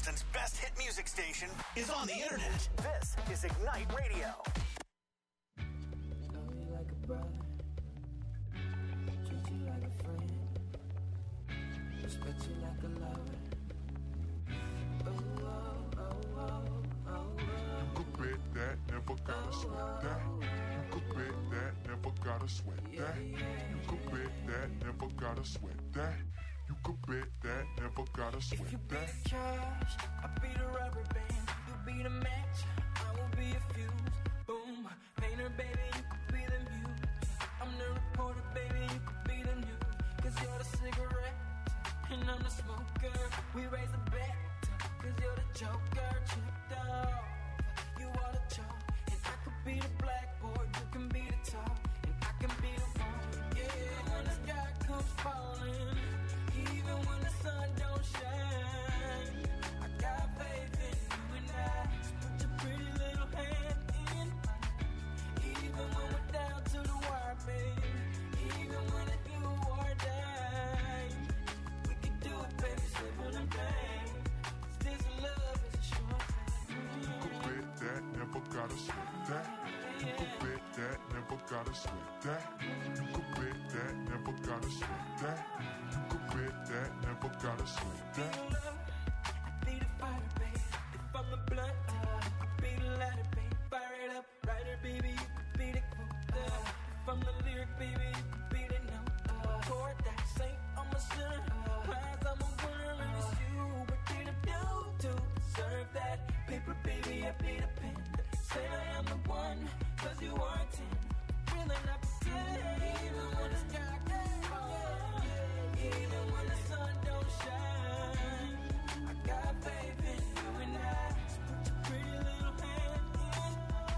Boston's best hit music station is on the internet. This is Ignite Radio. Love you like a brother, treat you like a friend, respect you like a lover. Oh, oh, oh, oh, oh. You could bet that, never gotta sweat that. You could bet that, never gotta sweat that. You could bet that, never gotta sweat that. You could bet that, never gotta sweat If you be that. the cash, I'll be the rubber band. You be the match, I will be a fuse. Boom, painter, baby, you could be the muse. I'm the reporter, baby, you could be the news. Cause you're the cigarette, and I'm the smoker. We raise a bet, cause you're the joker. Chipped off, you are the chalk. And I could be the blackboard, you can be the top. And I can be the phone, yeah. When the sky comes falling, even when the sun don't shine, I got faith in you and I. So put your pretty little hand in mine. Even when we're down to the wire, baby. Even when it's do or die, we can do it, baby, simple and plain. This love is a short thing. You could bet that, never gotta sweat that. You could bet that, never gotta sweat that. You could bet that, never gotta sweat that. You could bet that, never gotta sweat that. I be the fighter, baby. If I'm the blunt, I could be the lighter, baby. Fire it up, writer, baby. You could be the quote. If I'm the lyric, baby, you could be the note. Chord that saint, I'm a sinner. Prize, I'm a winner, and it's you. What did I do to deserve that? Paper, baby, I be the pen. Say I am the one, cause you are a 10. Really not pretend. Even when the sky gets falling, even when the sun don't shine, I got faith in you and I. So put your pretty little hand in.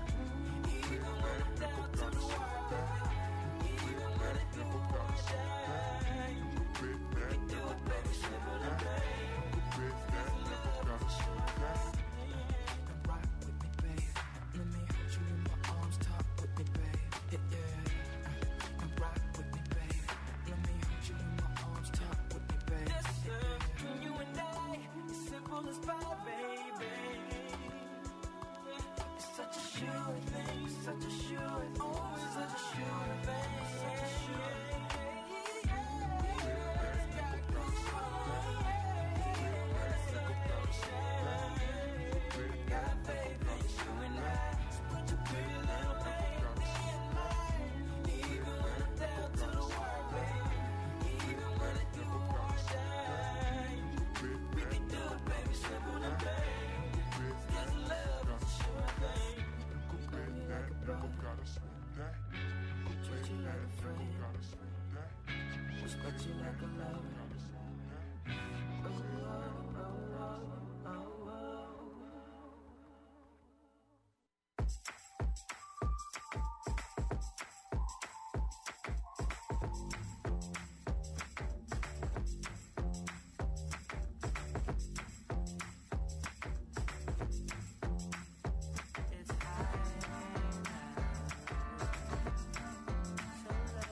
Even when I'm down to the wire, baby. Even when it do or die, we can do it, baby, simple and plain. You could bet that, never gotta sweat that. Come rock with me, babe. Let me hold you in my arms, talk with me, babe. Yeah, yeah. Come rock with me, babe. Let me hold you in my arms, talk with me, babe. Yes, sir. You and I, it's simple as pie, baby. It's such a sure thing, such a sure thing. Always such a sure thing. Such a sure thing. Respect you like a lover. Oh, oh, oh, oh, oh, oh. It's high now, so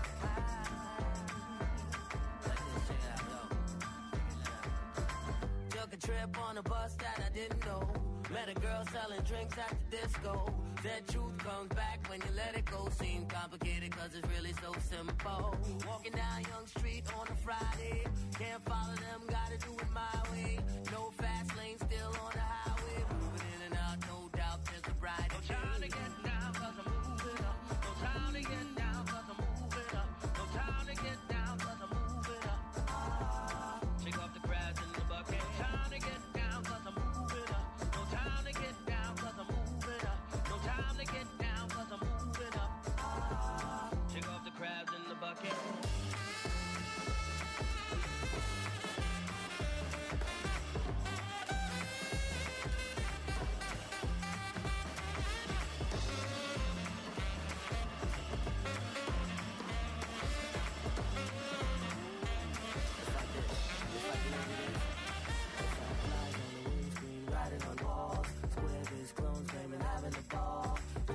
low. Took a trip on a bus that I didn't know. Met a girl selling drinks at the disco. That truth comes back when you let it go. Seems complicated cause it's really so simple. Walking down Young Street on a Friday. Can't follow them, gotta do it my way. No fast lane, still on the highway. Moving in and out, no doubt there's a brighter day. No time to get down cause I'm moving up. No time to get down cause I'm moving up. No time to get down cause I'm moving up. Shake off the crabs in the bucket. No time to get down cause I'm moving up. No time to get down cause I'm moving up. No time to get down cause I'm moving up. Shake off the crabs in the bucket.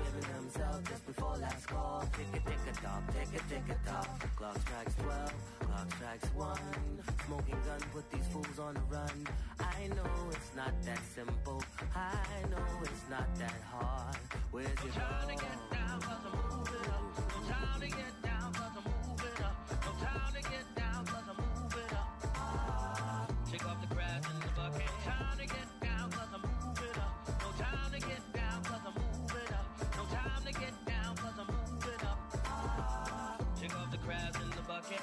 Tick-a-tick-a-tock, tick-a-tick-a-tock. Clock strikes 12, clock strikes 1. Smoking gun, put these fools on the run. I know it's not that simple. I know it's not that hard. Where's your time to get down, cause I'm moving up. No time to get down, cause I'm moving up. No time to get down, cause I'm moving up. Shake off the grass in the bucket. No time to get down, cause I'm moving up. No time to get down, cause I'm moving up. No time to get down, cause I'm moving up. Shake off the crabs in the bucket.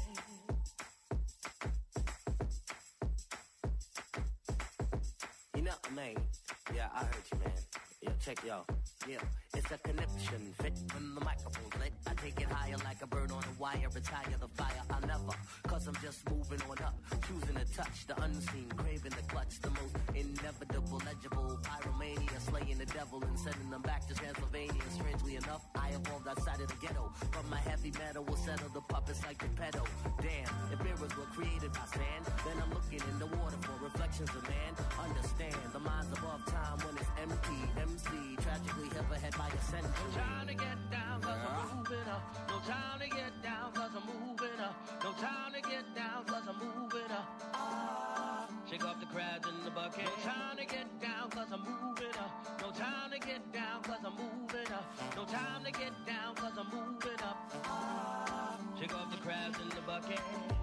You know, man. Yeah, I heard you, man. Yeah, check y'all. Yeah, it's a connection fit when the microphone's lit. I take it higher like a bird on a wire. Retire the fire, I'll never. Cause I'm just moving on up. Choosing to touch the unseen. Craving the clutch. The most inevitable, legible. Pyromania. Slaying the devil and sending them back to Transylvania. Strangely enough, I evolved outside of the ghetto. But my heavy metal will settle the puppets like the pedo. Damn, if mirrors were created by sand, then I'm looking in the water for reflections of man. Understand, the mind's above time when it's empty. MC, tragically hit ahead by a century. No time to get down, cause I'm moving up. No time to get down, cause I'm moving up. No time to get down, cause I'm moving up. Shake off the crabs in the bucket. No time to get down, cause I'm moving up. No time to get down, cause I'm moving up. No time to get down, cause I'm moving up. Shake off the crabs in the bucket.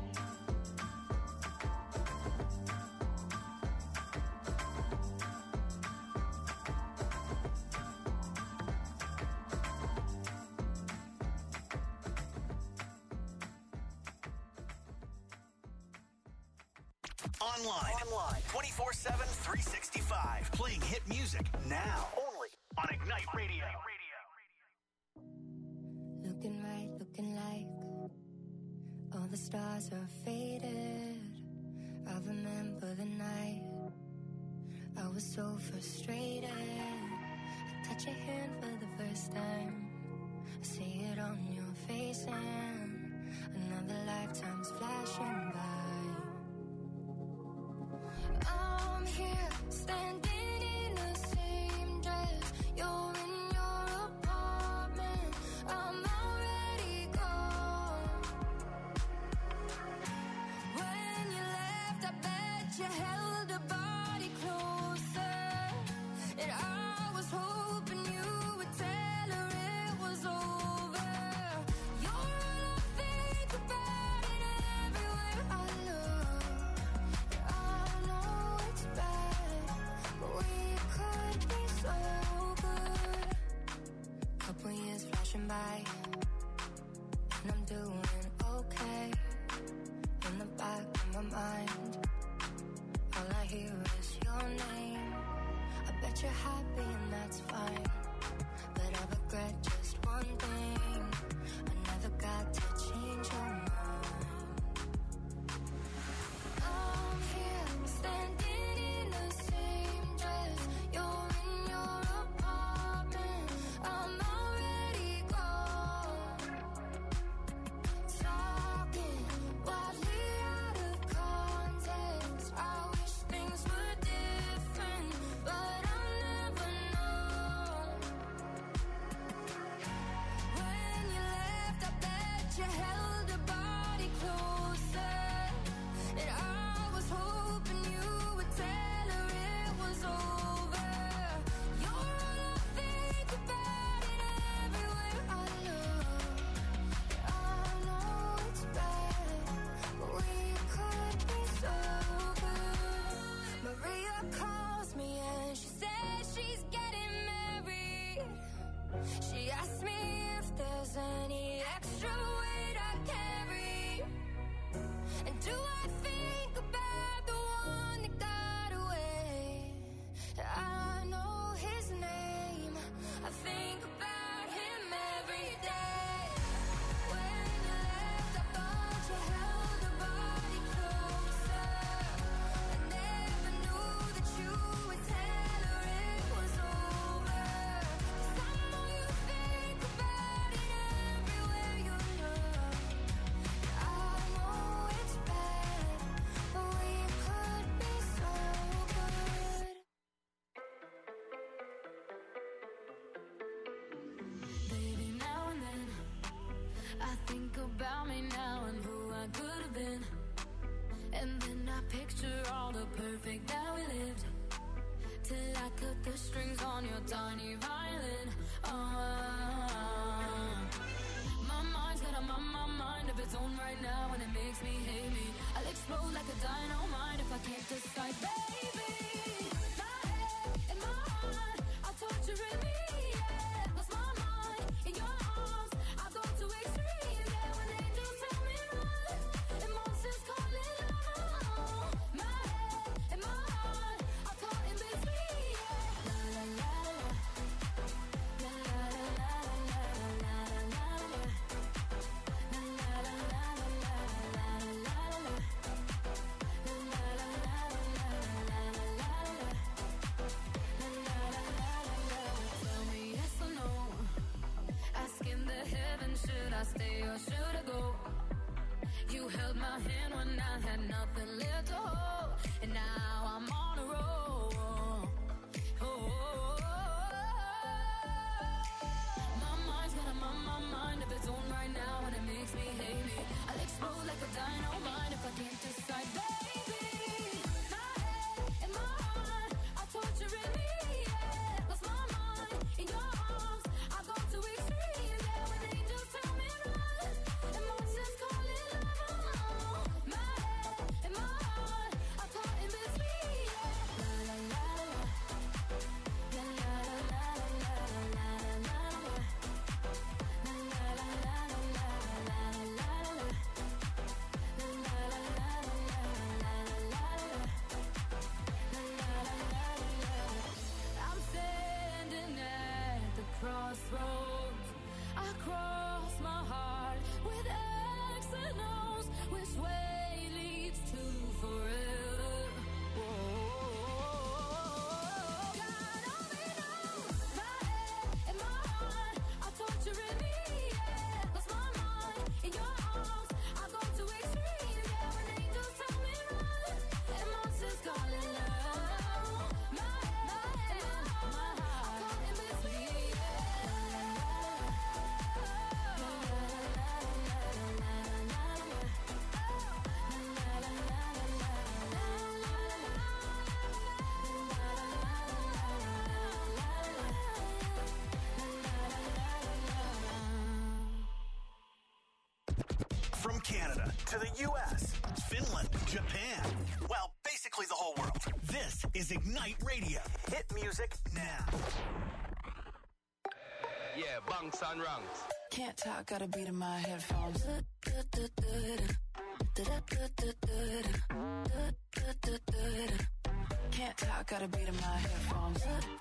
Online. 24/7, 365. Playing hit music now. Only on Ignite Radio. Looking right, looking like all the stars are faded. I remember the night I was so frustrated. I touch your hand for the first time. I see it on your face and another lifetime's flashing by. I'm here, standing in the same dress. You're in your apartment. I'm already gone. When you left, I bet you held a body closer. And I was hoping you would tell her it was over. You're all I think about it everywhere I look. I know it's bad, but we could be so good. Couple years flashing by, and I'm doing okay. In the back of my mind, all I hear is your name. I bet you're happy and that's fine, but I regret just one thing. I never got to change your mind. I'm here, standing in the same dress. You're in your apartment. I'm already gone. Talking wildly out of context. I wish things were different, but I'll never know. And then I picture all the perfect that we lived, till I cut the strings on your tiny violin. My mind's got a mind of its own right now, and it makes me hate me. I'll explode like a dynamite if I can't decide, baby. My head and my heart are torturing me, yeah. Lost my mind in your arms, I go to extremes, yeah. When angels tell me run, and monsters call it love. My head and my heart are caught in between, yeah. La la la la, la la la la la la la la. Should I stay or should I go? You held my hand when I had nothing left to hold, and now I'm on a roll. My mind's got a mind of its own right now, and it makes me hate me. I'll explode like a dynamite if I can't decide, baby. My head and my heart are torturing me, yeah. Lost my mind in your arms, I go to extremes, yeah. When angels tell me run, and monsters call it love. My head and my heart are caught in between, yeah. La la la la, la la la la la la la la. I'm standing at the crossroads. I cross my heart with X and O's. Which way leads to forever? God only knows. My head and my heart are torturing me, yeah. Lost my mind in your arms, I go to extremes, yeah. When angels tell me run, and monsters call it love. My head and my heart are caught in between, From Canada to the U.S., Finland, Japan, well, basically the whole world. This is Ignite Radio. Hit music now. Yeah, bunks and ranks. Can't talk, got a beat in my headphones. Can't talk, got a beat in my headphones.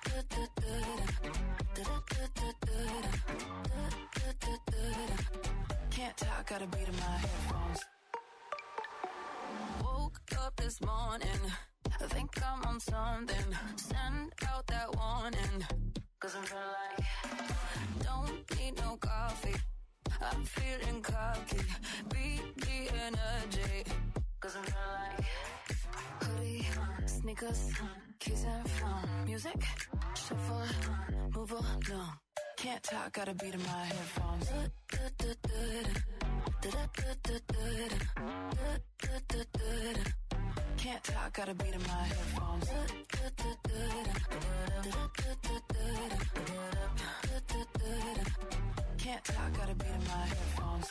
Can't talk, got a beat in my headphones. Woke up this morning, I think I'm on something. Send out that warning, 'cause I'm feeling like don't need no coffee. I'm feeling cocky, beat the energy, 'cause I'm feeling like hoodie, sneakers, keys and phone, music, shuffle, move along. Can't talk, got a beat in my headphones. Can't talk, got a beat in my headphones. Can't talk, got a beat in my headphones.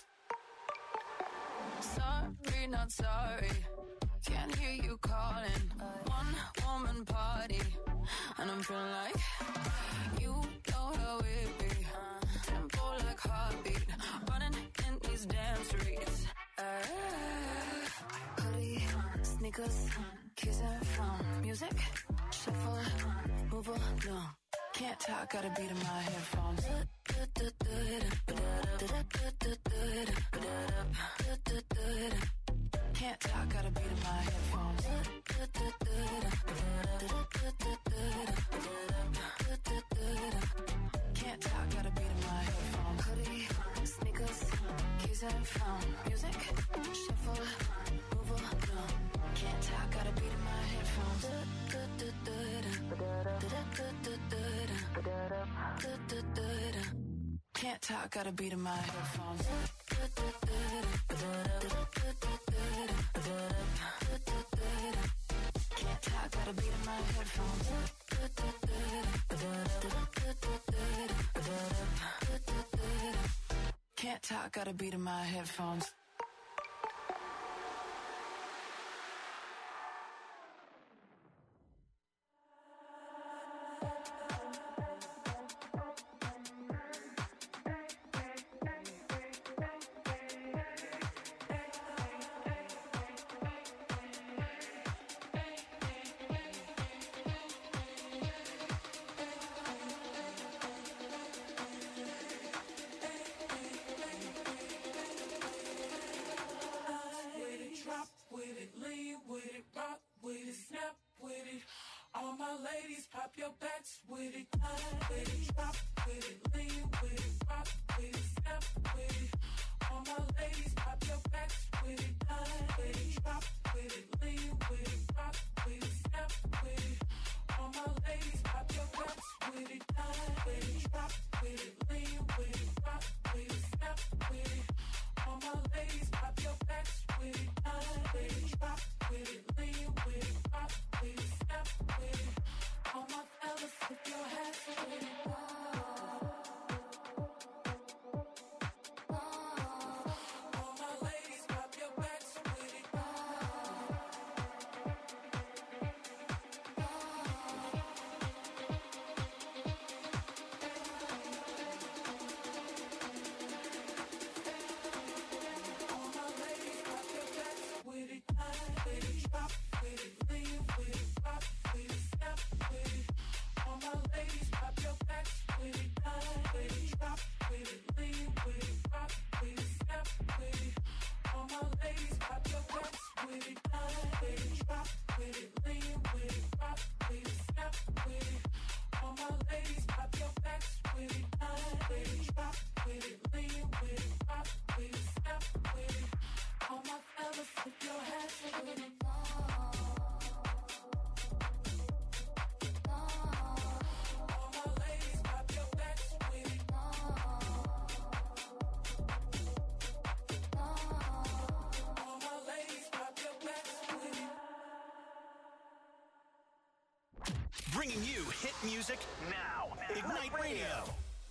Sorry, not sorry. Can't hear you calling. One woman party, and I'm feeling like you know how it be. Tempo like heartbeat, running in these damn streets. Hoodie, sneakers, keys and phone, music, shuffle, move along. Can't talk, got a beat in my headphones. Can't talk, got a beat in my headphones. Can't talk, got a beat in my headphones. Hoodie, sneakers, keys and phone, music, shuffle, move along. Can't talk, got a beat in my headphones. Can't talk, gotta beat in my headphones. Can't talk, gotta beat in my headphones. Can't talk, gotta beat in my headphones. Bringing you hit music now. Ignite Radio.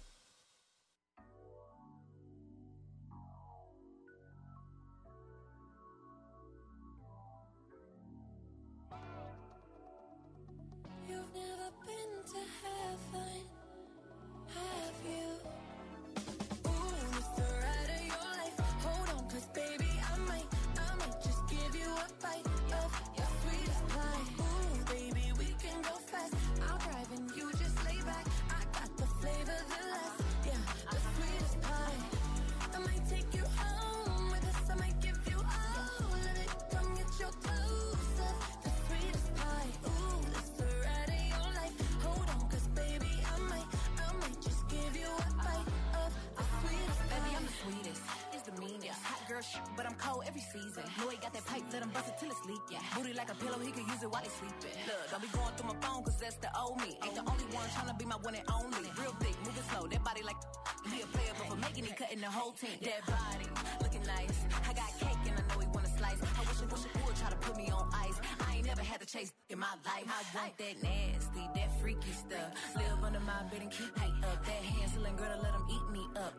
You've never been to heaven, have you? Ooh, it's the ride of your life. Hold on, 'cause baby, I might just give you a bite of your sweetest pie. Ooh, baby, we can go fast. I'll drive and you just lay back. I got the flavor, the last, yeah, the sweetest pie. I might take you home with us. I might give you all of it. Come get your clothes up, the sweetest pie. Ooh, it's the ride of your life. Hold on, 'cause baby, I might just give you a bite of the sweetest pie. Baby, I'm the sweetest. It's the meanest. Hot girl shit, but I'm cold every season. Know he got that pipe, let him bust it till it's leak. Yeah. Booty like a pillow, he could use it while he's sleeping. Look, don't be going through my phone, 'cause that's the old me. Ain't the only one tryna be my one and only. Real thick, moving slow, that body like he a player, but for making it, cutting the whole team. That body, looking nice. I got cake and I know he wanna slice. I wish it would try to put me on ice. I ain't never had to chase in my life. I want that nasty, that freaky stuff. Live under my bed and keep me up. That Hansel girl to let him eat me up.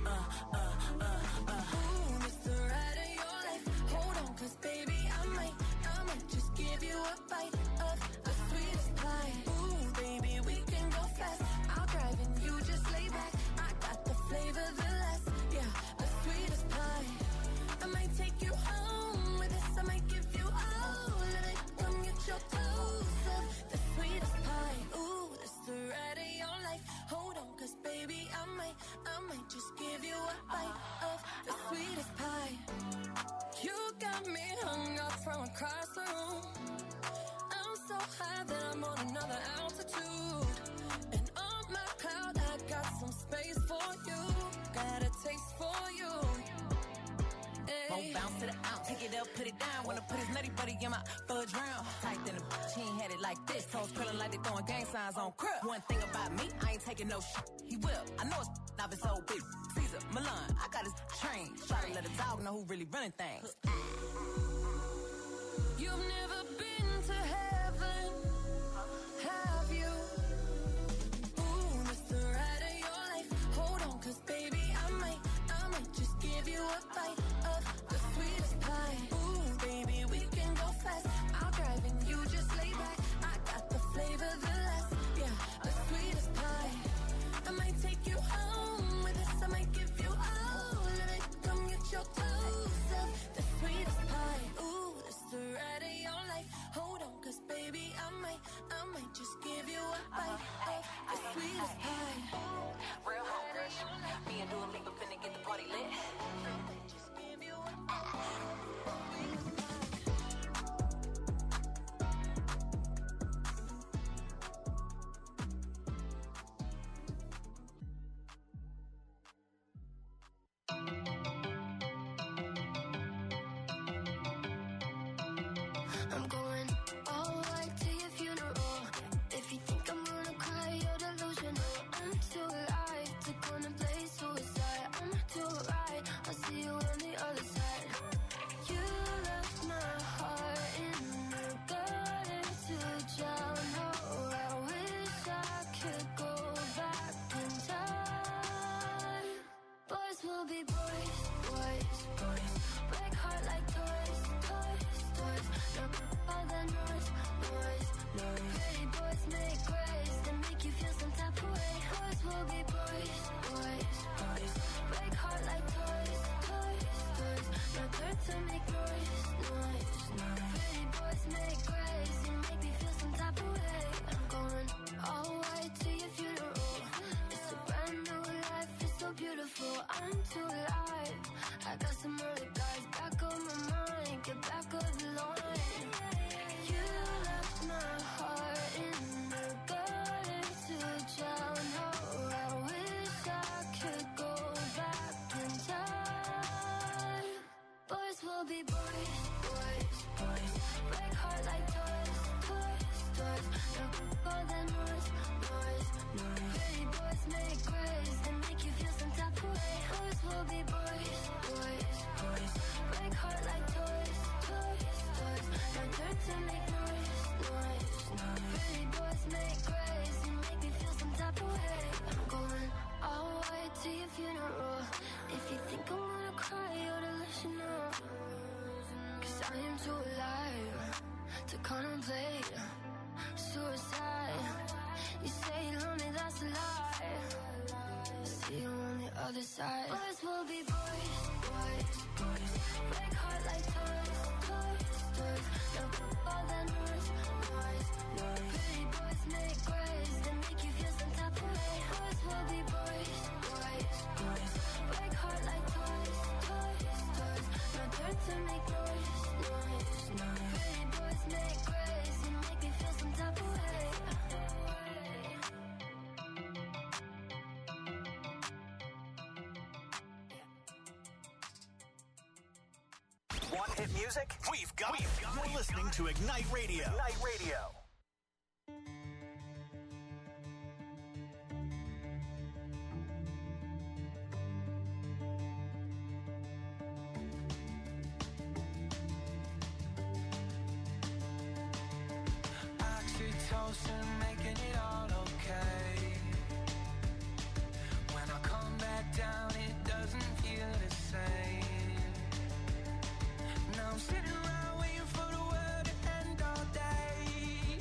Ooh, it's the ride of your life. Hold on, 'cause baby, I might just give you a bite of the sweetest pie. Ooh, baby, we can go fast. I'll drive and you just lay back. I got the flavor, the last, yeah, the sweetest pie. I might take you home with us. I might give you all of it. Come get your clothes up, the sweetest pie. Ooh, it's the ride of your life. Hold on, 'cause baby, I might just give you a bite of the sweetest pie. You got me hung up from across the room. I'm so high that I'm on another altitude. And on my cloud, I got some space for you. Got a taste for you. Won't bounce to the ounce. Pick it up, put it down. Wanna put his nutty buddy in my fudge round. Tight than a bitch, he ain't had it like this. Toes curling like they throwing gang signs on crib. One thing about me, I ain't taking no shit. He will. I know it's off his old bitch. Caesar, Milan, I got his train. Try to let a dog know who really running things. You've never been to heaven, have you? Ooh, it's the ride of your life. Hold on, cause baby, I might just give you a bite of the sweetest pie. Ooh, baby, we can go fast. I'll drive and you just lay back. I got the flavor, the last, yeah, the sweetest pie. I might take you home with us. I might give you all of it. Come get your toes up, the sweetest pie. Ooh, it's the ride of your life. Hold on, cause baby, I might just give you a bite of the sweetest pie. Real hungry. Me and Dua Lipa finna get the party lit. Just give you a sweetest pie. I'm going all white to your funeral. If you think I'm gonna cry, you're delusional. I'm too alive to contemplate suicide. I'm too right, I'll see you on the other side. You left my heart in the gutter to drown. Oh, I wish I could go back in time. Boys will be boys, boys, boys. Break heart like toys, toys, toys. Look all the noise, noise, noise. Pretty boys make grace and make you feel some type of way. Boys will be boys, boys, boys. Break heart like toys, toys, toys. Not there to make noise, noise, noise. Pretty boys make grace and make me feel some type of way. I'm going all white to your funeral. It's a brand new life, it's so beautiful. I'm too alive. I got some other guys back on my mind. Get back on the line. You left my heart in the gutter to drown. Oh, I wish I could go back in time. Boys will be boys, boys, boys. Break heart like toys, toys, toys. Look all the noise, noise, noise. Pretty boys make grace and make you feel some type of way. Boys will be boys, boys, boys. Break heart like toys, toys, toys. Not there to make noise, noise, noise. Pretty boys make grace and make me feel some type of way. I'm going all white to your funeral. If you think I'm gonna cry, you ought to listen up. Cause I am too alive to contemplate suicide. You say you love me, that's a lie. See you on the other side. Boys will be boys, boys, boys. Break heart like toys, toys, toys. Look all the noise, noise, noise. Pretty boys make grace and make you feel some type of way. Boys will be boys, boys, boys. Break heart like toys, toys, toys. Not there to make noise, noise, noise. Pretty boys make grace and make me feel some type of way. Want hit music? We've got it. You're listening to Ignite Radio. Ignite Radio. Oxytocin making it all okay. When I come back down, it doesn't feel the same. Now I'm sitting around waiting for the world to end all day.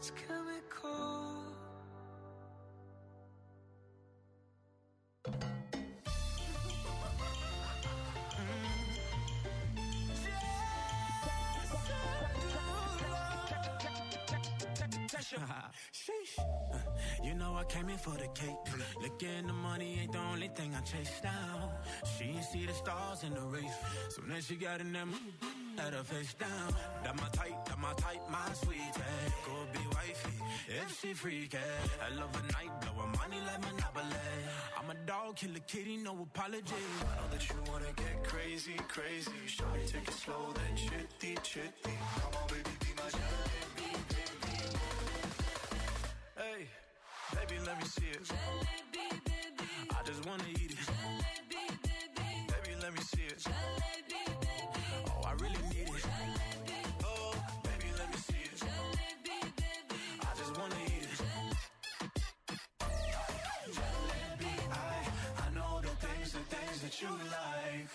It's chemical. Sheesh. You know I came in for the cake. Looking the money ain't the only thing I chase down. She ain't see the stars in the race. So then she got in them, had her face down. That my type, my sweetie. Could be wifey if she freaky. I love a night, blow her money like Monopoly. I'm a dog, kill a kitty, no apology. I know that you wanna get crazy, crazy. Shawty, take it slow, then chitty, chitty. Come on, baby, be my jalebi, baby. Hey, baby, let me see it. Jalebi, baby. I just wanna eat it. Jalebi, baby. Baby, let me see it. Jalebi, baby. Oh, I really need it. Jalebi, Oh, baby, let me see it. jalebi, baby. I just wanna eat it. Jalebi, I know the things that you like.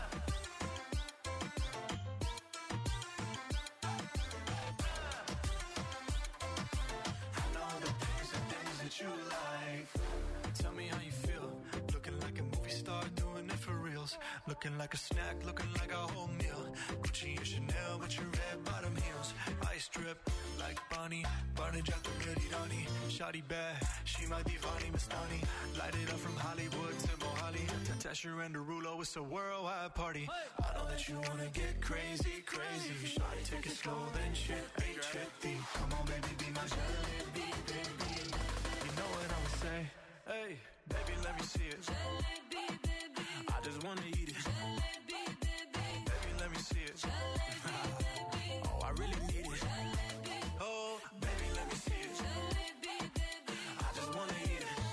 I know the things that you like. Tell me how you feel. Looking like a movie star, doing it for reals. Looking like a snack, looking like a whole meal. Gucci and Chanel with your red bottom heels. Ice drip like Bonnie, Barney Jack the Rani. Shawty bad, she my divani Mastani. Light it up from Hollywood to Mohali. Tasha and Derulo, it's a worldwide party. I know that you wanna get crazy, crazy. Shawty, take it slow, then chitty, chitty. Come on, baby, be my jalebi, baby. You know what I'ma say? Hey, baby, let me see it. Jalebi, baby. I just wanna eat it. Jalebi, baby. Baby, let me see it. Jalebi, baby. Oh, I really need it. Jalebi, Oh, baby, let me see it. jalebi, baby. I just wanna eat it.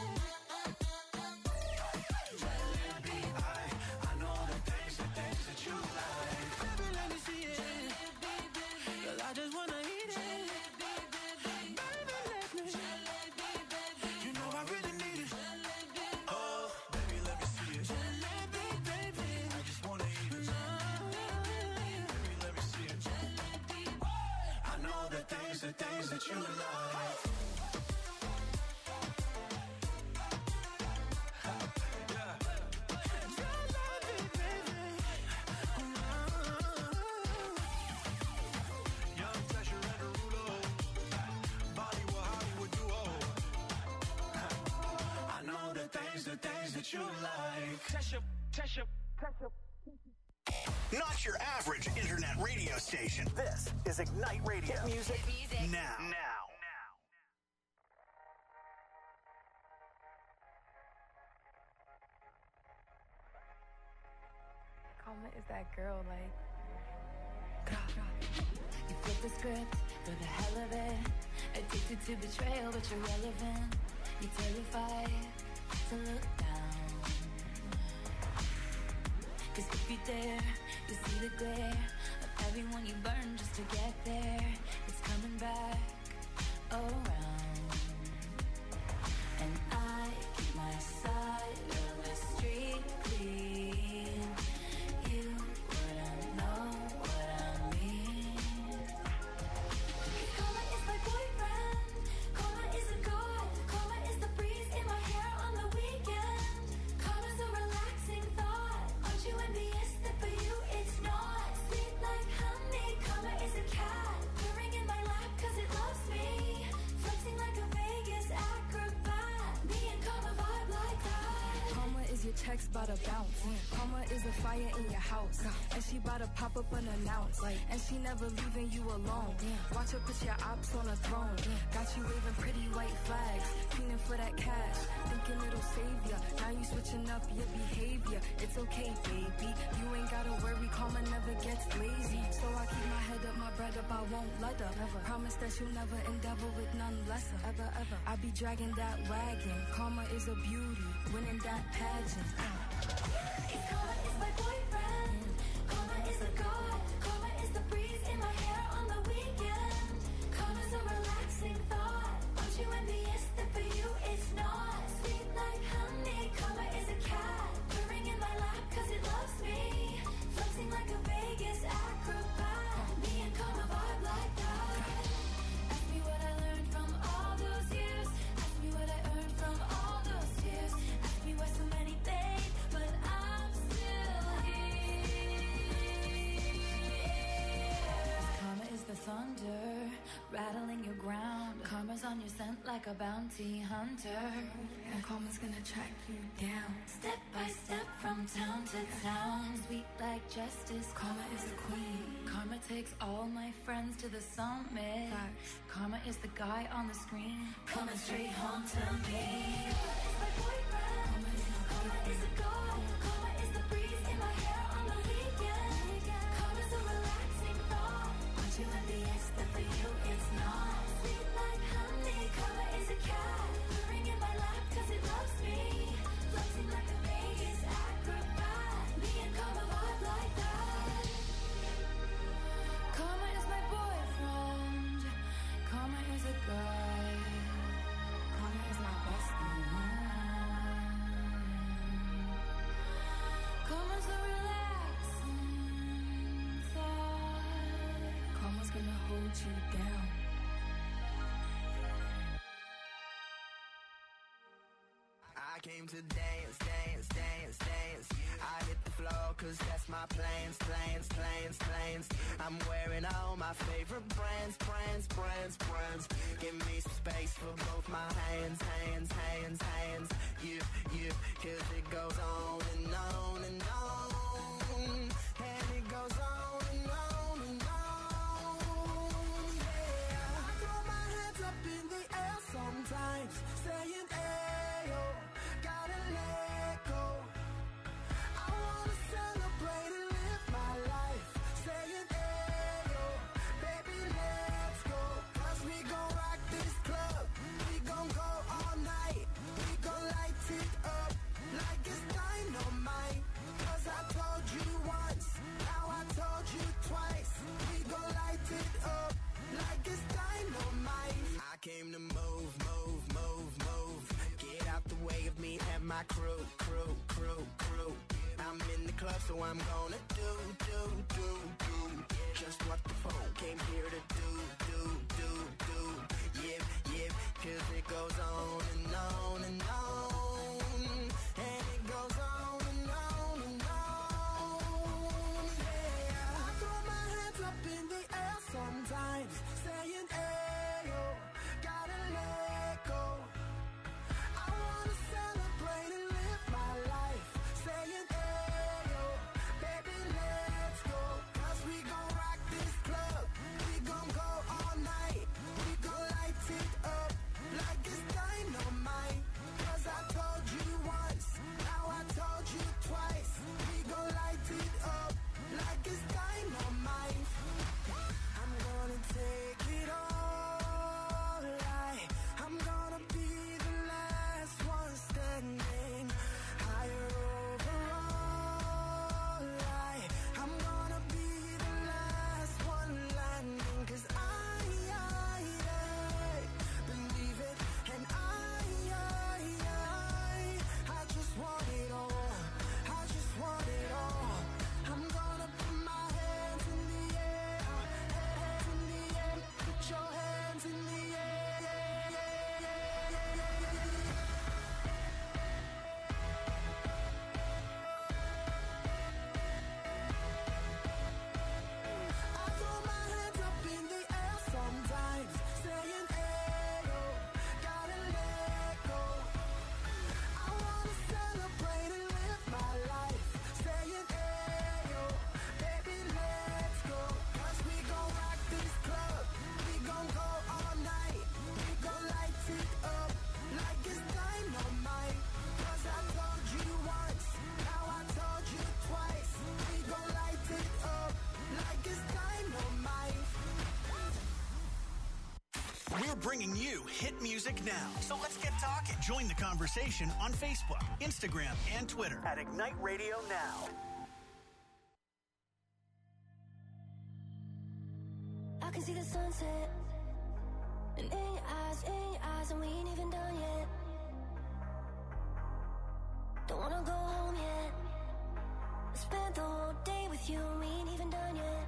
Jalebi, I know the things that you like. Baby, let me see it. Jalebi, baby. 'Cause I just wanna eat it. Jalebi, baby. Baby, let me. Jalebi, baby. You know I really need it. Jalebi, Oh, baby, let me see it. Jalebi, baby. I just wanna eat it. Baby, let me see it. I know the things that you like. Young Tasha and Derulo, Bollywood Hollywood duo. I know the things that you like. Not your average internet radio station. This is Ignite Radio. Hit music now. Karma is that girl, like. You flip the script for the hell of it. Addicted to betrayal, but you're relevant. You're terrified to look down. 'Cause if you dare, you see the glare of everyone you burn just to get there. It's coming back around. And I keep my side of the street clean. You wouldn't know what I mean. Karma is my boyfriend. Karma is a god. Karma is the breeze in my hair on the weekend. Karma's a relaxing thought. Aren't you envious that for you it's not? Sweet like honey. Karma is a cat purring in my lap 'cause it loves me. Flexing like a Vegas acrobat. Me and Karma vibe like that. Karma is your text bout to bounce. Karma is a fire in your house. And she bout to pop up unannounced. And she never leaving you alone. Watch her put your ops on a throne. Got you waving pretty white flags. Feeling for that cash. Thinking it'll save ya. Now you switching up your behavior. It's okay, baby. You ain't gotta worry. Karma never gets lazy. So I keep my head up, my bread up. I won't let her. Promise that you'll never endeavor with none lesser. Ever. I be dragging that wagon. Karma is a beauty. Winning that pageant. Karma is my boyfriend. Karma is a god. Karma is the breeze in my hair on the weekend. Karma's a relaxing thought. Aren't you envious that for you it's not? Sweet like honey. Karma is a cat purring in my lap 'cause it loves me. Flexing like a Vegas acrobat. Me and Karma vibe like that. Ask me what I learned under, rattling your ground. Karma's on your scent like a bounty hunter, and karma's gonna track you down. Step by step from town to town, sweet like justice. Karma is the queen. Karma takes all my friends to the summit. Karma is the guy on the screen, coming straight home to me. My boyfriend. Karma is a god. Karma is the breeze in my hair on the weekend. Karma's a relaxing thought. Want you in the X, but for you it's not. Sweet like honey. Karma is a cat, purring in my lap 'cause it loves me. Floating like a Vegas acrobat. Me and Karma vibe like that. Karma is my boyfriend. Karma is a guy. Karma is my best man. Karma's a relaxing thought. Karma's gonna hold you down. I came to dance, dance, dance, dance. I hit the floor 'cause that's my plans, plans, plans, plans. I'm wearing all my favorite brands, brands, brands, brands. Give me some space for both my hands, hands, hands, hands. You, 'cause it goes on and on and on. And it goes on and on and on. Yeah, I throw my hands up in the air sometimes, saying, ayo, gotta let go. I wanna celebrate and live my life, saying, ayo, baby, let's go. 'Cause we gon' rock this club, we gon' go all night. We gon' light it up like it's dynamite. 'Cause I told you once, now I told you twice. We gon' light it up like it's dynamite. I came to move, move, move, move. Get out the way of me and my crew, crew, crew, crew. I'm in the club, so I'm gonna do just what the phone came here to do. Yep, 'cause it goes on and on and on. And it goes on and on and on. Yeah, I throw my hands up in the air sometimes, saying, ayo, gotta let go. I wanna celebrate and live my life, saying, ayo, baby, let's go. 'Cause we gon' rock this club, we gon' go all night. We gon' light it up like it's dynamite. 'Cause I told you once, now I told you twice. We gon' light it up like it's dynamite. I'm gonna take it all right. I'm gonna be the last one standing, higher overall right. I'm gonna be the last one landing. 'Cause I believe it, and I just want it all. I just want it all. I'm gonna put my hands in the air, hands in the air. Put your hands in the air. I throw my hands up in the air sometimes, saying, ayo, gotta let go. I wanna celebrate and live my life, saying, ayo, baby, let's go. 'Cause we gon' rock this club, we gon' go all night. We gon' light it up like it's dynamite. 'Cause I told you once, now I told you twice. We gon' light it up like it's dynamite. We're bringing you hit music now. So let's get talking. Join the conversation on Facebook, Instagram, and Twitter at Ignite Radio Now. I can see the sunset, and in your eyes, and we ain't even done yet. Don't wanna go home yet. I spent the whole day with you, and we ain't even done yet.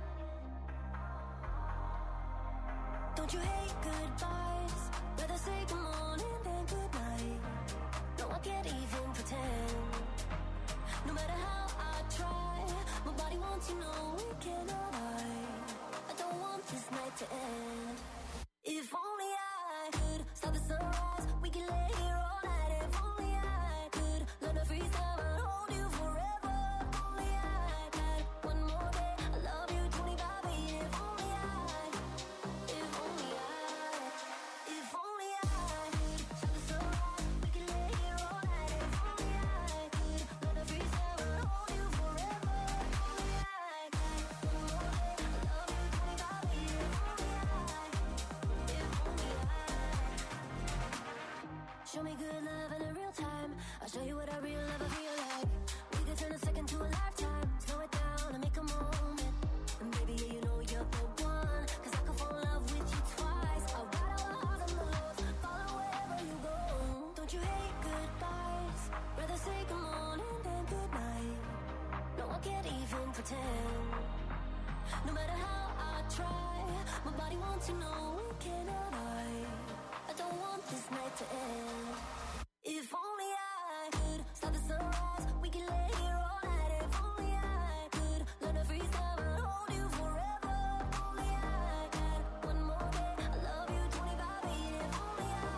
Don't you hate goodbyes? Rather say good morning than good night. No, I can't even pretend. No matter how I try, my body wants to know we cannot hide. I don't want this night to end. If only I could stop the sunrise, we can lay here all night. If only I could learn to freeze time and hold you forever. If only I had one more day, I love you 25/8. If only I could stop the sunrise, we can lay here all night. If only I could learn to freeze time and hold you forever. If only I had one more day, I love you 25/8. Show me good love in a real time. I'll show you what a real lover feel like. We could turn a second to a lifetime. Slow it down and make a moment. And baby, yeah, you know you're the one. 'Cause I could fall in love with you twice. I'll ride all the highs and the lows, follow wherever you go. Don't you hate goodbyes? Rather say good morning than good night. No, I can't even pretend. No matter how I try, my body wants to know we cannot hide. I don't want this night to end. If only I could stop the sunrise, we can lay here all night. If only I could learn to freeze time and hold you forever. If only I had one more day, I love you 25/8. If only I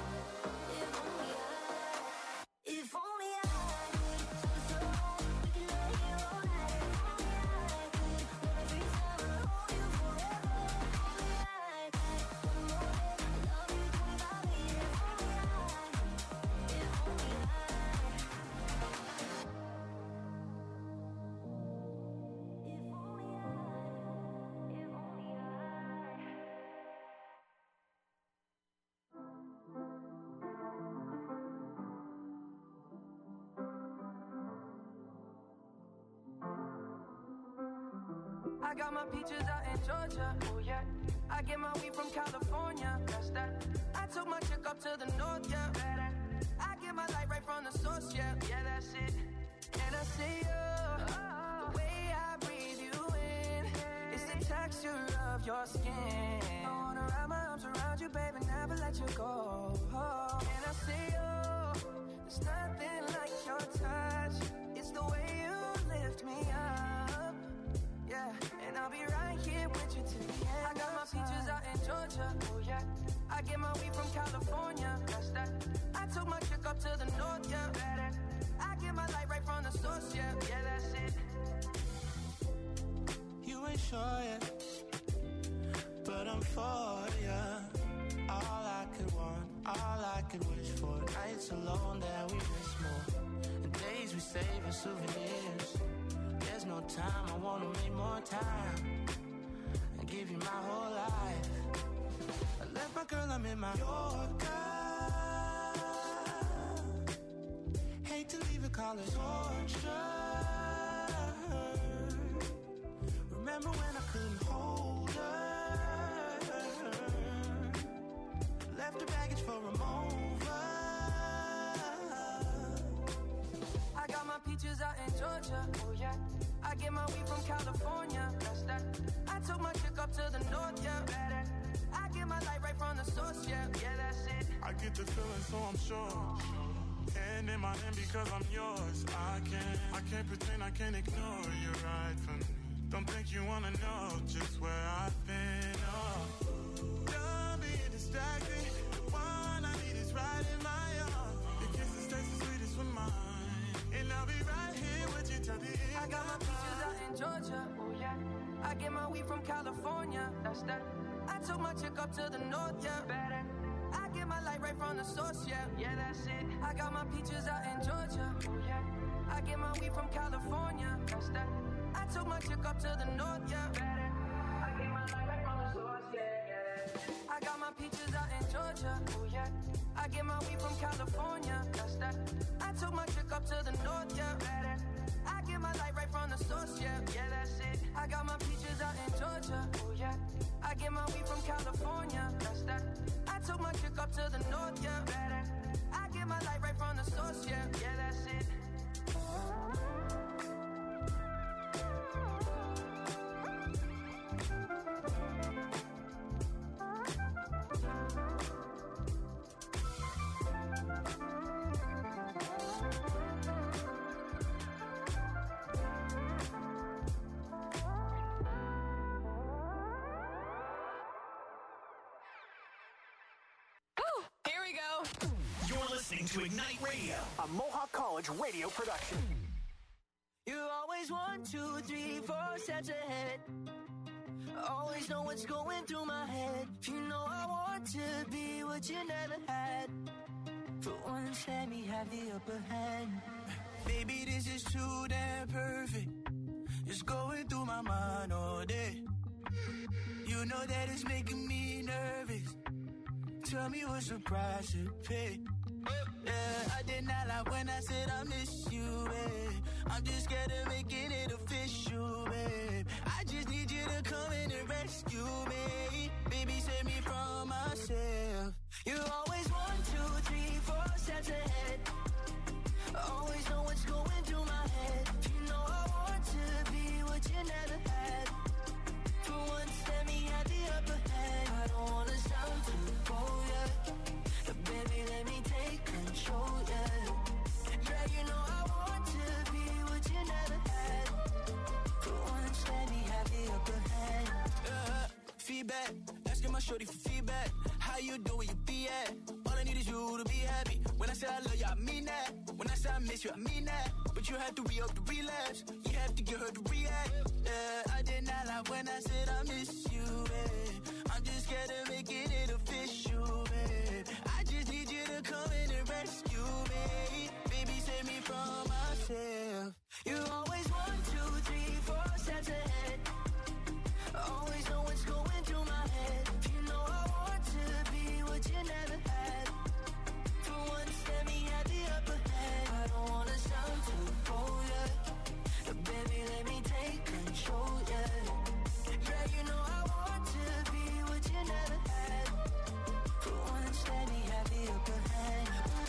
could stop the sunrise, we can lay here all night. If only I could learn to freeze time and hold you forever. If only I had one more day, I love you 25/8. If only I I got my peaches out in Georgia, oh yeah. I get my weed from California, that's that. I took my chick up to the north, yeah. I get my light right from the source, yeah. Yeah, that's it. And I see you, the way I breathe you in. It's the texture of your skin. I wanna wrap my arms around you, baby, never let you go. And I see you, there's nothing like your touch. It's the way you lift me up. Yeah, and I'll be right here with you till the end. I got my peaches out in Georgia, oh yeah. I get my weed from California, that's that. I took my chick up to the north, yeah. I get my light right from the source, yeah. Yeah, that's it. You ain't sure yet, but I'm for ya. All I could want, all I could wish for. Nights alone that we miss more, and days we save as souvenirs. There's no time, I wanna make more time and give you my whole life. I left my girl, I'm in my Yorker. Hate to leave it, call it torture. Remember when I couldn't hold her? Left the baggage for a mover. I got my peaches out in Georgia, oh yeah. I get my weed from California, that's that. I took my chick up to the north, yeah. I get my light right from the source, yeah. Yeah, that's it. I get the feeling, so I'm sure. And in my hand because I'm yours. I can't pretend, I can't ignore you right from me. Don't think you wanna know just where I've been. Oh, don't be distracted. The one I need is right in my arms. Your kisses taste the sweetest with mine, and I'll be right here with you till the end. I got my peaches out in Georgia, oh yeah. I get my weed from California, that's that. I took my chick up to the north, yeah. I get my light right from the source, yeah. Yeah, that's it. I got my peaches out in Georgia, oh yeah. I get my weed from California, that's that. I took my chick up to the north, yeah. I get my light right from the source, yeah. I got my peaches out in Georgia, oh yeah. I get my weed from California, that's that. I took my chick up to the north, yeah. I get my light right from the source, yeah. Yeah, that's it. I got my peaches out in Georgia, oh yeah. I get my weed from California, that's that. I took my chick up to the north, yeah. I get my light right from the source, yeah. Yeah, that's it. listening to Ignite Radio, a Mohawk College radio production. You always 1, 2, 3, 4 steps ahead. Always know what's going through my head. You know I want to be what you never had. For once, let me have the upper hand. Baby, this is too damn perfect. It's going through my mind all day. You know that it's making me nervous. Tell me what's the price to pay. Yeah, I did not lie when I said I miss you, babe. I'm just scared of making it official, babe. I just need you to come in and rescue me. Baby, save me from myself. You always 1, 2, 3, 4 steps ahead. Always know what's going through my head. You know I want to be what you never had. For once, let me have the upper hand. I don't wanna sound too bold, yeah. But baby, let me take control, yeah. Yeah, you know I want to be what you never had. For once, let me have the upper hand. Feedback, asking my shorty for feedback. How you doing, where you be at? All I need is you to be happy. When I say I love you, I mean that. When I say I miss you, I mean that. But you have to re-up the relapse. You have to get her to react. Yeah, I did not lie when I said I miss you, babe. I'm just scared of making it official, babe. I just need you to come in and rescue me. Baby, save me from myself. You always 1, 2, 3, 4 steps ahead. Always know what's going through my head. You know I want to be what you never had. For once, let me have the upper hand. I don't wanna sound too bold, yeah. But baby, let me take control, yeah. Yeah, you know I want to be what you never had. For once, let me have the upper hand.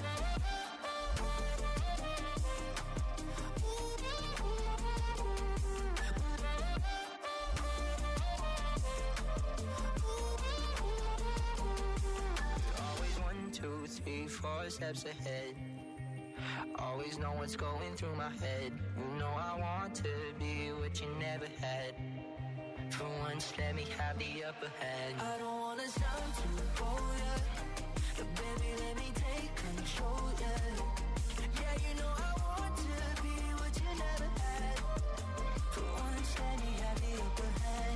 Always 1, 2, 3, 4 steps ahead. Always know what's going through my head. You know I want to be what you never had. For once, let me have the upper hand. I don't wanna sound too bold, yeah. But baby, let me take control, yeah. Yeah, you know I want to be what you never had. For once, let me have the upper hand.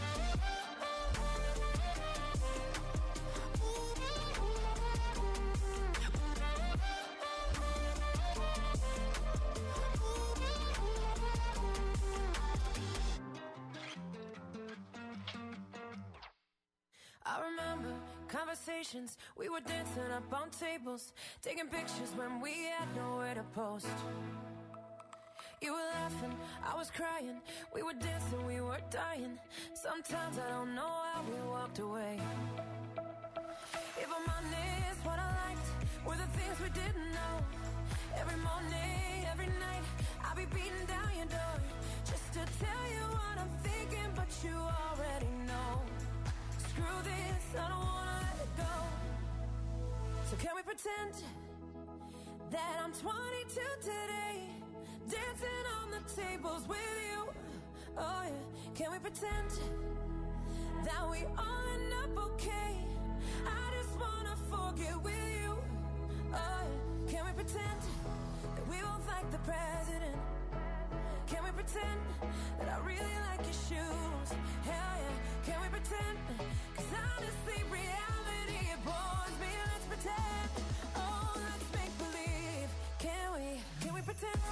I remember conversations, we were dancing up on tables, taking pictures when we had nowhere to post. You were laughing, I was crying, we were dancing, we were dying. Sometimes I don't know how we walked away. If I'm honest, what I liked were the things we didn't know. Every morning, every night, I'll be beating down your door just to tell you what I'm thinking, but you already know. Screw this, I don't wanna let it go. So can we pretend that I'm 22 today, dancing on the tables with you? Oh yeah, can we pretend that we all end up okay? I just wanna forget with you. Oh yeah, can we pretend that we both like the president? Can we pretend that I really like your shoes? Hell yeah, can we pretend? 'Cause honestly, reality, it bores me. Let's pretend. Oh, let's make believe. Can we pretend?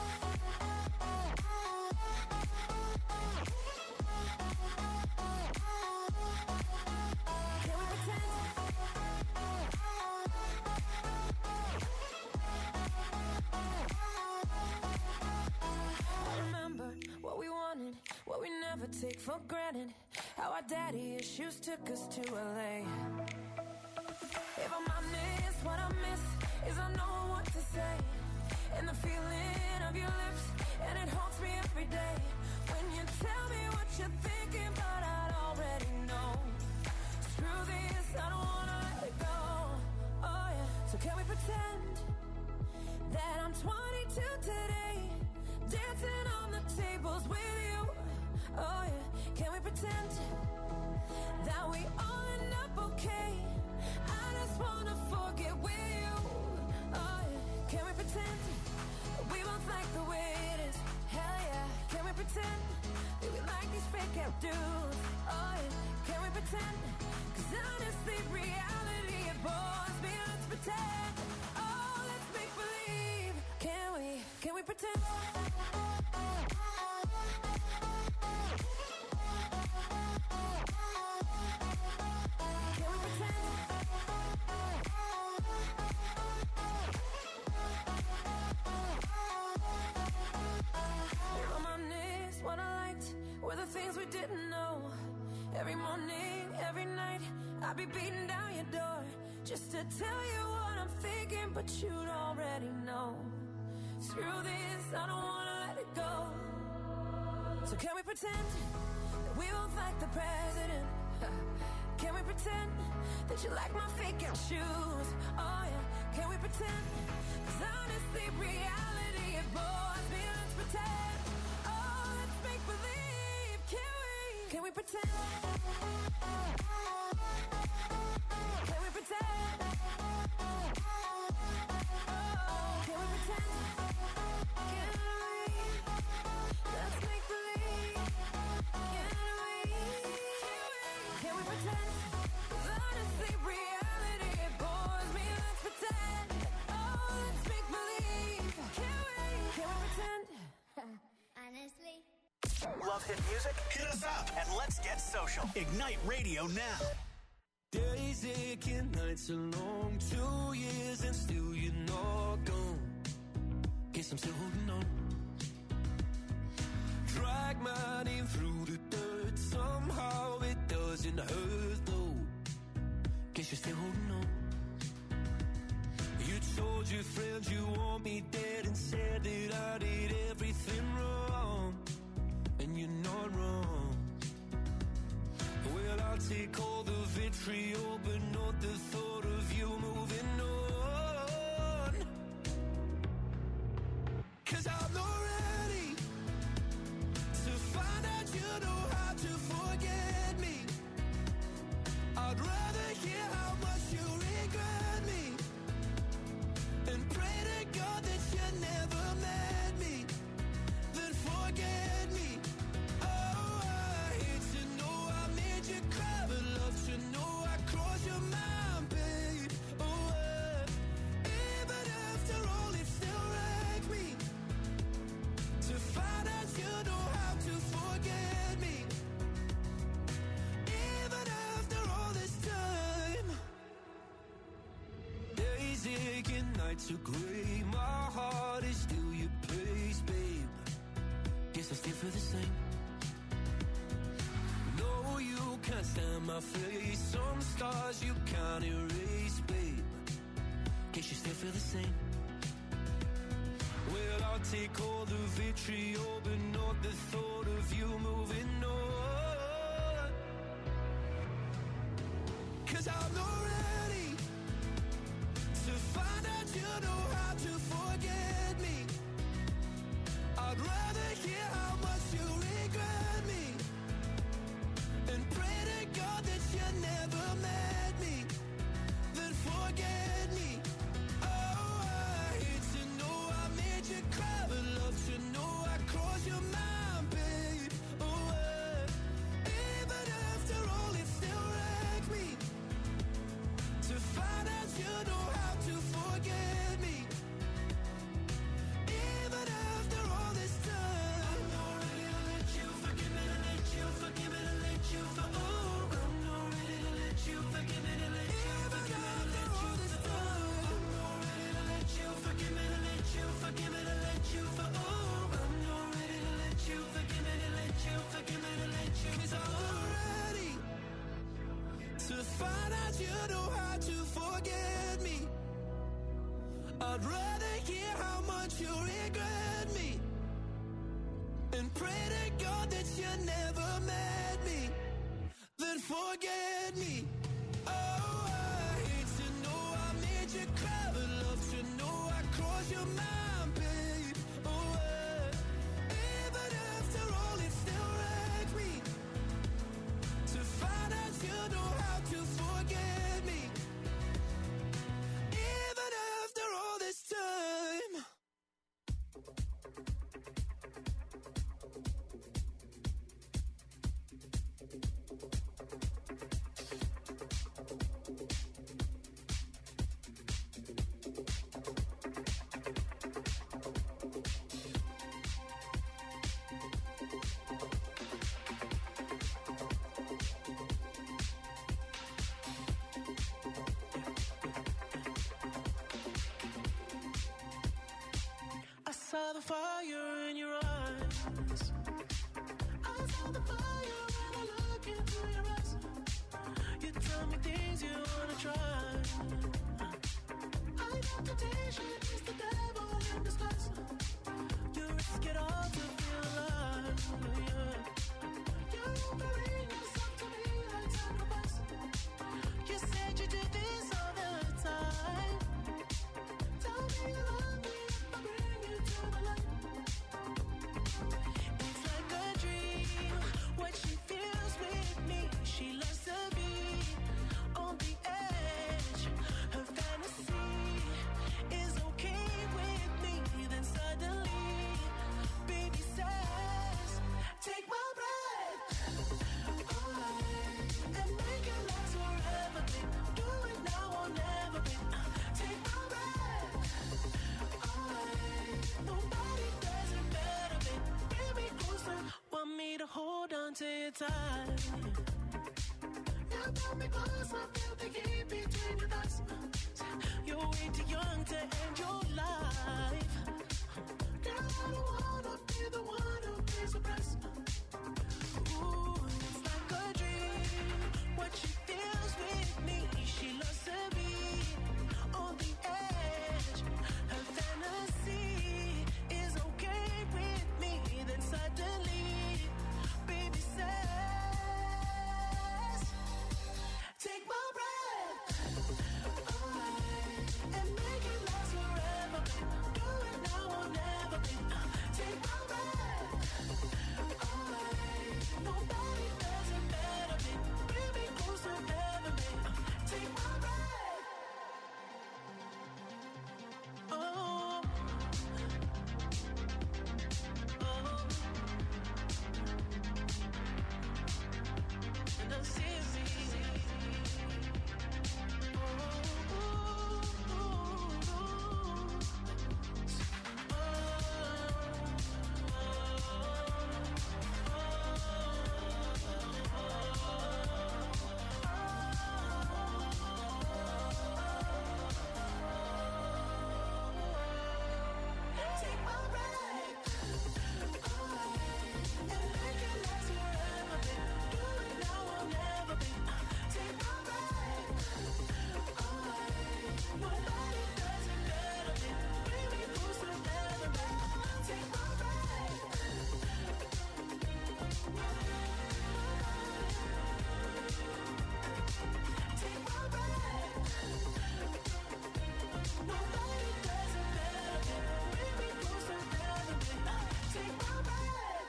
Can we pretend? I remember what we wanted, what we never take for granted. How our daddy issues took us to LA. If I'm honest, what I miss is I know what to say. And the feeling of your lips, and it haunts me every day. When you tell me what you're thinking, but I'd already know. Screw this, I don't wanna let it go. Oh yeah, so can we pretend that I'm 22 today, dancing on the tables with you? Oh yeah, can we pretend that we all end up okay? I just wanna forget with you. Oh pretend? Can we pretend? Reminisce what I liked were the things we didn't know. Every morning, every night, I'd be beating down your door just to tell you what I'm thinking, but you'd already know. Screw this, I don't wanna let it go. So can we pretend that we both like the president? Can we pretend that you like my fake shoes? Oh yeah, can we pretend? 'Cause honestly, reality it bores me. Let's pretend. Oh, let's make believe. Can we? Can we pretend? Can we pretend? Oh, can we pretend? Can we? Let's make believe. Can we? Can we pretend? 'Cause honestly, reality it bores me. Let's pretend. Oh, let's make believe. Can we? Can we pretend? Honestly. Love hit music? Hit us up and let's get social. Ignite Radio now. Days aching, nights are long, 2 years and still you're not gone. Guess I'm still holding on. Drag my name through the dirt, somehow it doesn't hurt though. Guess you're still holding on. You told your friends you want me dead and said that I did everything wrong. And you're not wrong. Well, I'll take all the vitriol, but not the thought of you moving on. 'Cause I'm not ready to find out you know how to forget me. I'd rather hear how much you regret me and pray to God that you never met me, then forget me. Oh, I hate to know I made you cry, but love to know I crossed your mind, babe. Oh, even after all, it still wrecked me to find out you know how to forget me. Even after all this time, days aching, nights are gray. My heart is still your place, babe. Guess I still feel the same. No, you can't stand my face. Some scars you can't erase, babe. Guess you still feel the same. Well, I'll take all the vitriol, but not the thought of you moving on. 'Cause I'm not ready to find out you know how to forget me. I'd rather hear how much you regret me and pray to God that you never met me, then forget me. Oh, I hate to know I made you cry, but love to know I crossed your mind, babe. Oh, even after all, it still wrecked me to find out you know how to forget me. Even after all this time, I'm not ready to let you forgive me, to let you forgive me, to let you for. Oh, I'm not ready to let you forgive me, to let you forgive me, to let you for. I'm not ready to let you forgive me, to let you forgive me, to let you for. Oh, I'm not ready to let you forgive me, to let you forgive me, to let you. 'Cause I'm not ready to find out you know how to forget me. I'd rather hear how much you regret me and pray to God that you never met me, then forget me. Oh, I hate to know I made you cry, but love to know I crossed your mind, babe. Oh, even after all, it still wrecked me to find out you know how to forget me. Even after all this time. saw the fire in your eyes. I saw the fire when I look into your eyes. You tell me things you wanna try. I know temptation is the devil in disguise. You risk it all to feel alive. You're offering yourself to me like sacrifice. You said you do this all the time. Tell me you love me if I bring you to the light. It's like a dream, what she feels with me. She loves to be on the edge. Her fantasy is okay with me. Then suddenly, baby says, take my breath away and make it last forever, babe. Do it now or never, babe. Take my breath away. Nobody does it better, babe. Bring me closer. Want me to hold on to your tight. You brought me closer, feel the heat between your thighs. You're way too young to end your life. Girl, I don't wanna be the one who pays the price. Ooh, it's like a dream, what she feels with me. She loves to be on the edge. Her fantasy is okay with me. Then suddenly, baby says, take my breath away and make it last forever, babe. Do it now or never, babe. Take my breath away. Nobody does it better, babe. Bring me closer ever, babe. Take my breath. Oh, and I see take my breath away and make it last forever, babe. Do it now or never, babe. Take my breath away. Nobody does it better, babe. Bring me closer ever, babe. Take my breath. Take my breath. Nobody does it better, babe. Bring me closer ever, babe. Take my breath.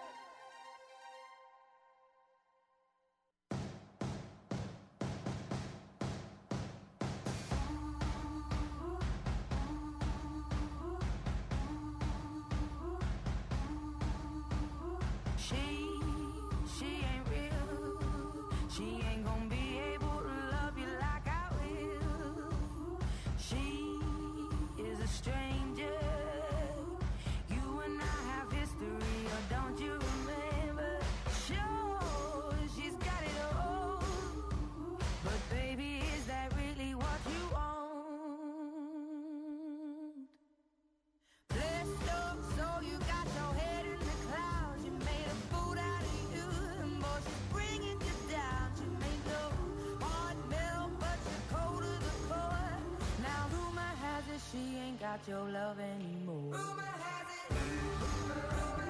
She ain't real. She ain't gonna be able to love you like I will. She is a stranger. You and I have history, or don't you remember? Sure, she's got it all. But baby, is that really what you want? Blessed up, so you got your head in the clouds. You made a fool out of you, and boy, she's bringing you down. She made your heart melt, but you're cold to the core. Now rumor has it she ain't got your love anymore. Rumor has it.